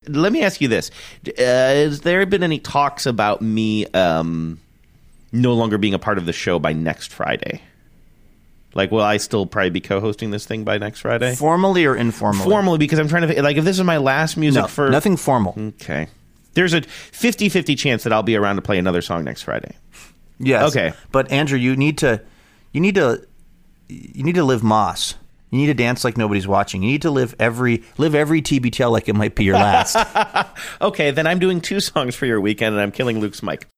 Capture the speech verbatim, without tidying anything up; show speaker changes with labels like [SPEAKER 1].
[SPEAKER 1] let me ask you this: uh, has there been any talks about me um, no longer being a part of the show by next Friday? Like, will I still probably be co-hosting this thing by next Friday?
[SPEAKER 2] Formally or informally?
[SPEAKER 1] Formally, because I'm trying to like if this is my last music
[SPEAKER 2] no,
[SPEAKER 1] for
[SPEAKER 2] nothing formal.
[SPEAKER 1] Okay, there's a fifty-fifty chance that I'll be around to play another song next Friday.
[SPEAKER 2] Yes.
[SPEAKER 1] Okay,
[SPEAKER 2] but Andrew, you need to, you need to, you need to live Moss. You need to dance like nobody's watching. You need to live every live every T B T L like it might be your last.
[SPEAKER 1] Okay, then I'm doing two songs for your weekend, and I'm killing Luke's mic.